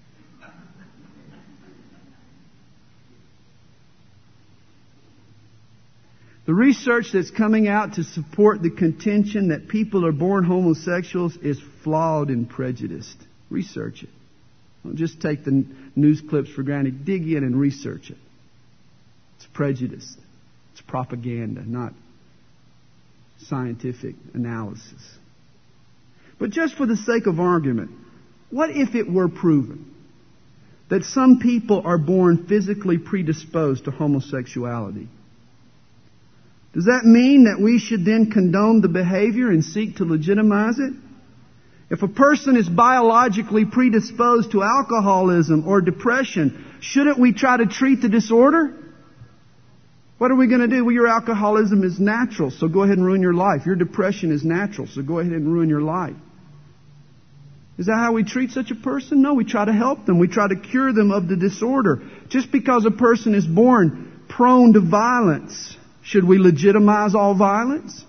The research that's coming out to support the contention that people are born homosexuals is flawed and prejudiced. Research it. Don't just take the news clips for granted. Dig in and research it. It's prejudiced. It's propaganda, not scientific analysis. But just for the sake of argument, what if it were proven that some people are born physically predisposed to homosexuality? Does that mean that we should then condone the behavior and seek to legitimize it? If a person is biologically predisposed to alcoholism or depression, shouldn't we try to treat the disorder? What are we going to do? Well, your alcoholism is natural, so go ahead and ruin your life. Your depression is natural, so go ahead and ruin your life. Is that how we treat such a person? No, we try to help them. We try to cure them of the disorder. Just because a person is born prone to violence, should we legitimize all violence?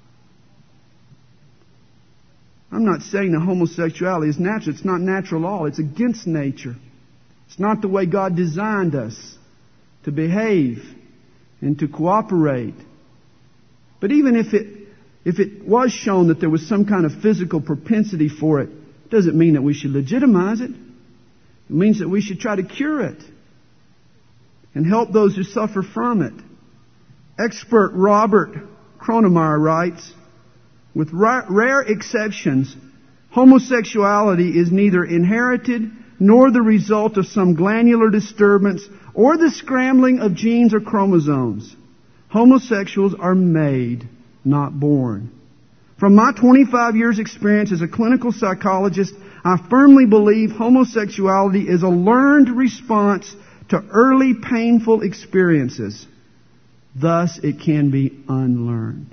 I'm not saying that homosexuality is natural. It's not natural at all. It's against nature. It's not the way God designed us to behave and to cooperate. But even if it was shown that there was some kind of physical propensity for it, doesn't mean that we should legitimize it. It means that we should try to cure it and help those who suffer from it. Expert Robert Kronemeyer writes, with rare exceptions, homosexuality is neither inherited nor the result of some glandular disturbance or the scrambling of genes or chromosomes. Homosexuals are made, not born. From my 25 years' experience as a clinical psychologist, I firmly believe homosexuality is a learned response to early painful experiences. Thus, it can be unlearned.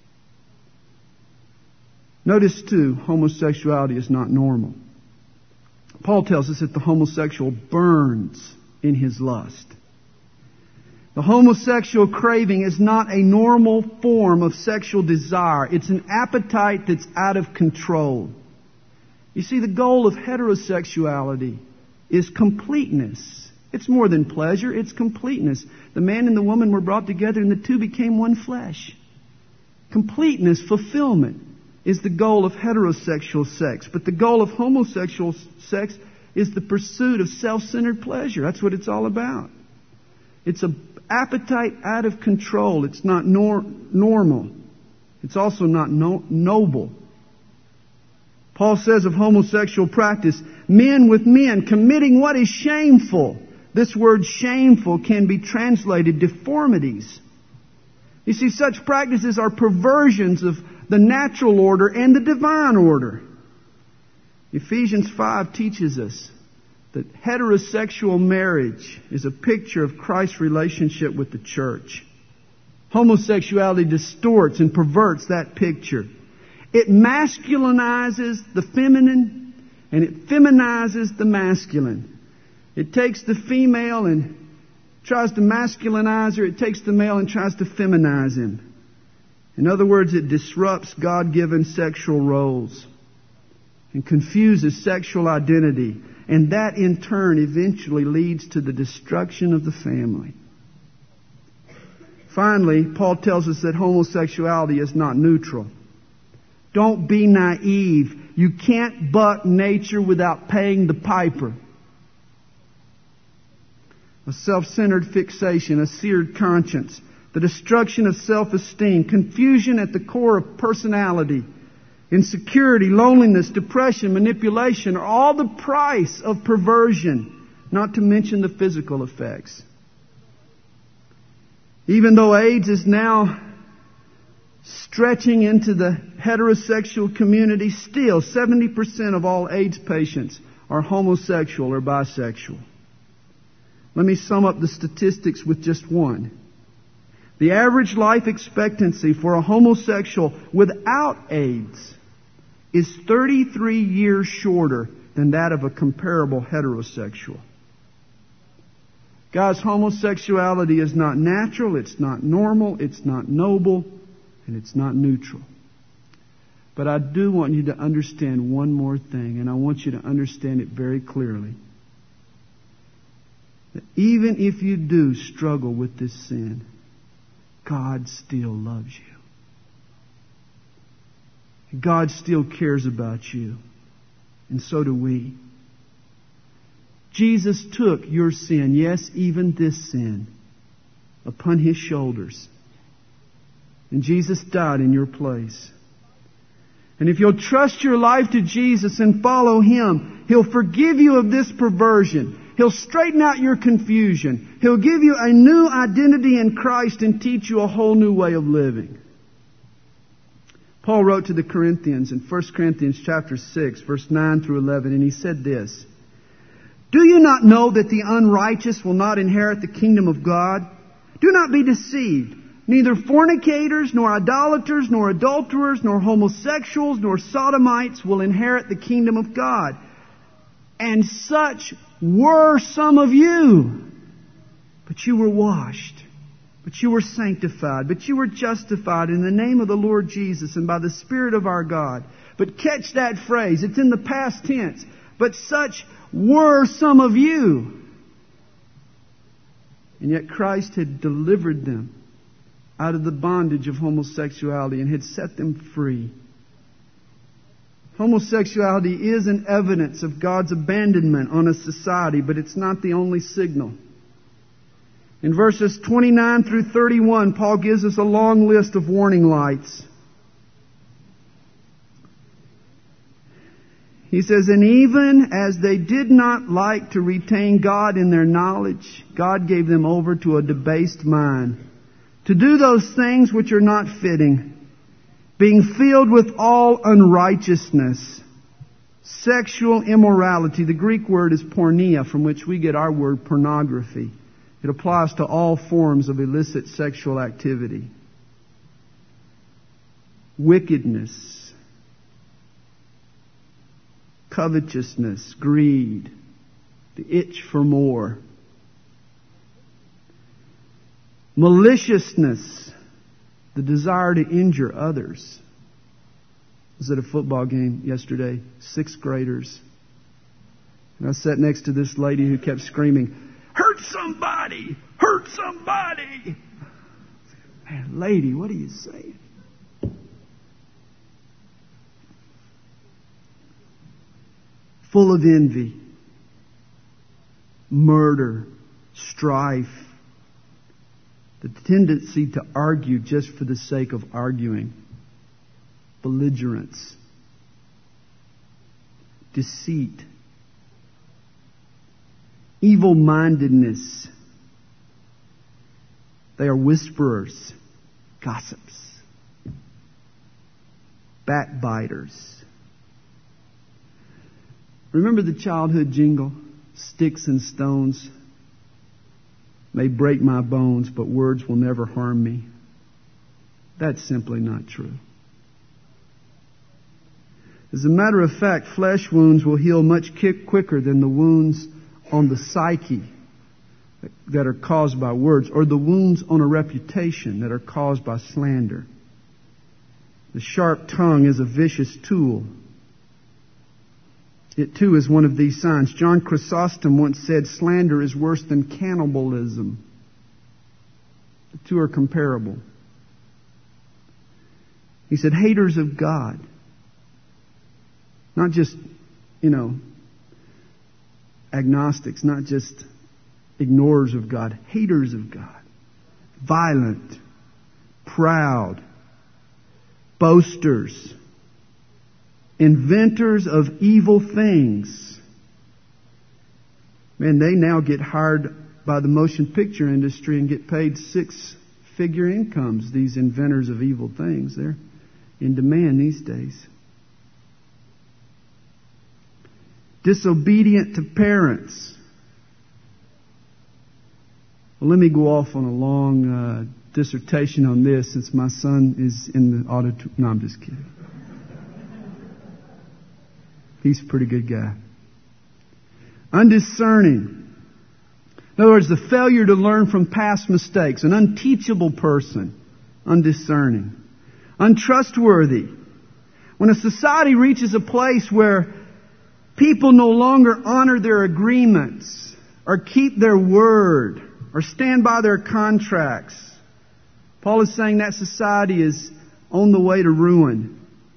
Notice, too, homosexuality is not normal. Paul tells us that the homosexual burns in his lust. The homosexual craving is not a normal form of sexual desire. It's an appetite that's out of control. You see, the goal of heterosexuality is completeness. It's more than pleasure, it's completeness. The man and the woman were brought together and the two became one flesh. Completeness, fulfillment, is the goal of heterosexual sex. But the goal of homosexual sex is the pursuit of self-centered pleasure. That's what it's all about. It's an appetite out of control. It's not normal. It's also not noble. Paul says of homosexual practice, men with men committing what is shameful. This word shameful can be translated deformities. You see, such practices are perversions of the natural order and the divine order. Ephesians 5 teaches us that heterosexual marriage is a picture of Christ's relationship with the church. Homosexuality distorts and perverts that picture. It masculinizes the feminine and it feminizes the masculine. It takes the female and tries to masculinize her. It takes the male and tries to feminize him. In other words, it disrupts God-given sexual roles and confuses sexual identity. And that in turn eventually leads to the destruction of the family. Finally, Paul tells us that homosexuality is not neutral. Don't be naive. You can't buck nature without paying the piper. A self-centered fixation, a seared conscience, the destruction of self-esteem, confusion at the core of personality, insecurity, loneliness, depression, manipulation are all the price of perversion, not to mention the physical effects. Even though AIDS is now stretching into the heterosexual community, still 70% of all AIDS patients are homosexual or bisexual. Let me sum up the statistics with just one. The average life expectancy for a homosexual without AIDS is 33 years shorter than that of a comparable heterosexual. Guys, homosexuality is not natural, it's not normal, it's not noble, and it's not neutral. But I do want you to understand one more thing, and I want you to understand it very clearly. That even if you do struggle with this sin, God still loves you. God still cares about you. And so do we. Jesus took your sin, yes, even this sin, upon His shoulders. And Jesus died in your place. And if you'll trust your life to Jesus and follow Him, He'll forgive you of this perversion. He'll straighten out your confusion. He'll give you a new identity in Christ and teach you a whole new way of living. Paul wrote to the Corinthians in 1 Corinthians chapter 6, verse 9 through 11, and he said this, "Do you not know that the unrighteous will not inherit the kingdom of God? Do not be deceived. Neither fornicators, nor idolaters, nor adulterers, nor homosexuals, nor sodomites will inherit the kingdom of God. And such were some of you. But you were washed. But you were sanctified. But you were justified in the name of the Lord Jesus and by the Spirit of our God." But catch that phrase. It's in the past tense. But such were some of you. And yet Christ had delivered them out of the bondage of homosexuality and had set them free. Homosexuality is an evidence of God's abandonment on a society, but it's not the only signal. In verses 29 through 31, Paul gives us a long list of warning lights. He says, and even as they did not like to retain God in their knowledge, God gave them over to a debased mind, to do those things which are not fitting, being filled with all unrighteousness, sexual immorality. The Greek word is porneia, from which we get our word pornography. It applies to all forms of illicit sexual activity. Wickedness, covetousness, greed, the itch for more. Maliciousness, the desire to injure others. I was at a football game yesterday, 6th graders. And I sat next to this lady who kept screaming, hurt somebody! Hurt somebody! Man, lady, what are you saying? Full of envy, murder, strife, the tendency to argue just for the sake of arguing, belligerence, deceit, evil-mindedness. They are whisperers, gossips, backbiters. Remember the childhood jingle? Sticks and stones may break my bones, but words will never harm me. That's simply not true. As a matter of fact, flesh wounds will heal much quicker than the wounds on the psyche that are caused by words, or the wounds on a reputation that are caused by slander. The sharp tongue is a vicious tool. It too is one of these signs. John Chrysostom once said, slander is worse than cannibalism. The two are comparable. He said, haters of God. Not just, agnostics, not just ignorers of God, haters of God. Violent, proud, boasters, inventors of evil things. Man, they now get hired by the motion picture industry and get paid 6-figure incomes, these inventors of evil things. They're in demand these days. Disobedient to parents. Well, let me go off on a long dissertation on this since my son is in the auditorium. No, I'm just kidding. He's a pretty good guy. Undiscerning. In other words, the failure to learn from past mistakes. An unteachable person. Undiscerning. Untrustworthy. When a society reaches a place where people no longer honor their agreements, or keep their word, or stand by their contracts, Paul is saying that society is on the way to ruin.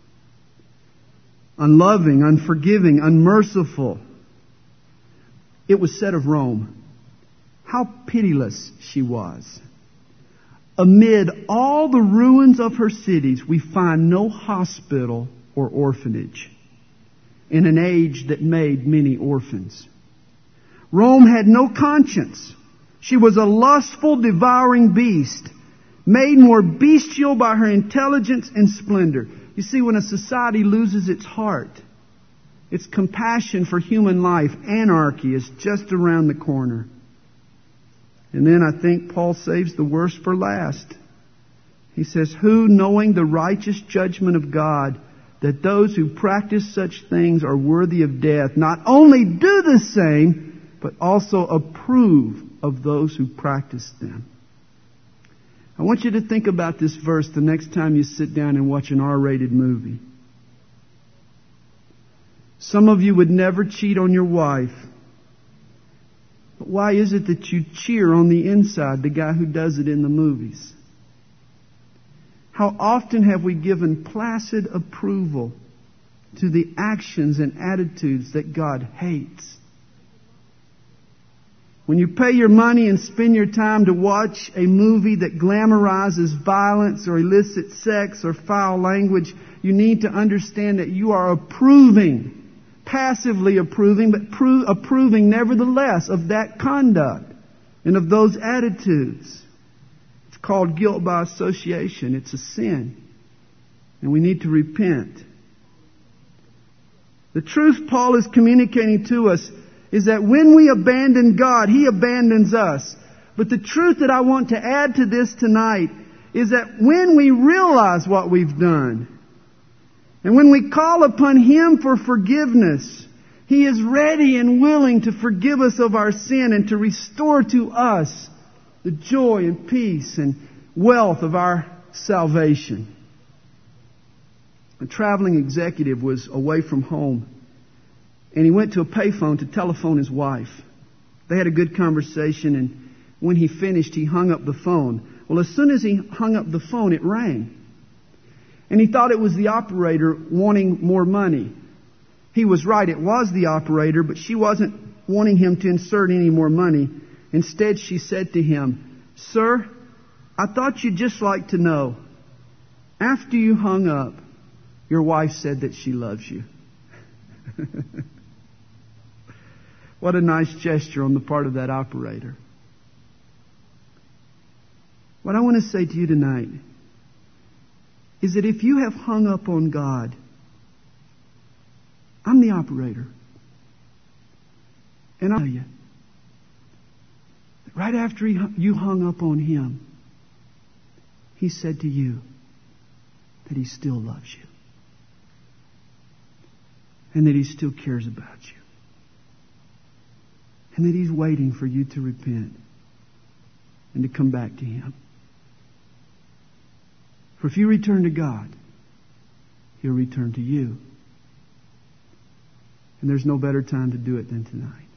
Unloving, unforgiving, unmerciful. It was said of Rome, how pitiless she was. Amid all the ruins of her cities, we find no hospital or orphanage in an age that made many orphans. Rome had no conscience. She was a lustful, devouring beast, made more bestial by her intelligence and splendor. You see, when a society loses its heart, its compassion for human life, anarchy is just around the corner. And then I think Paul saves the worst for last. He says, who, knowing the righteous judgment of God, that those who practice such things are worthy of death, not only do the same, but also approve of those who practice them. I want you to think about this verse the next time you sit down and watch an R-rated movie. Some of you would never cheat on your wife. But why is it that you cheer on the inside the guy who does it in the movies? How often have we given placid approval to the actions and attitudes that God hates? When you pay your money and spend your time to watch a movie that glamorizes violence or illicit sex or foul language, you need to understand that you are approving, passively approving, but approving nevertheless of that conduct and of those attitudes. It's called guilt by association. It's a sin. And we need to repent. The truth Paul is communicating to us is that when we abandon God, He abandons us. But the truth that I want to add to this tonight is that when we realize what we've done, and when we call upon Him for forgiveness, He is ready and willing to forgive us of our sin and to restore to us the joy and peace and wealth of our salvation. A traveling executive was away from home, and he went to a payphone to telephone his wife. They had a good conversation, and when he finished, he hung up the phone. Well, as soon as he hung up the phone, it rang. And he thought it was the operator wanting more money. He was right, it was the operator, but she wasn't wanting him to insert any more money. Instead, she said to him, "Sir, I thought you'd just like to know, after you hung up, your wife said that she loves you." What a nice gesture on the part of that operator. What I want to say to you tonight is that if you have hung up on God, I'm the operator. And I'll tell you, that right after you hung up on Him, He said to you that He still loves you. And that He still cares about you. And that He's waiting for you to repent and to come back to Him. For if you return to God, He'll return to you. And there's no better time to do it than tonight.